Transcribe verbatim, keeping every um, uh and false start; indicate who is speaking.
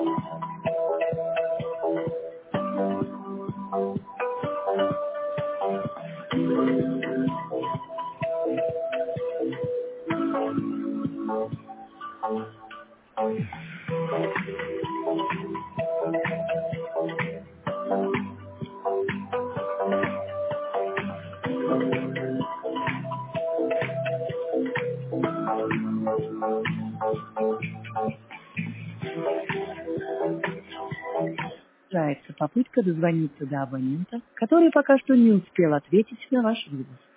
Speaker 1: Попытка дозвониться до абонента, который пока что не успел ответить на ваш вызов.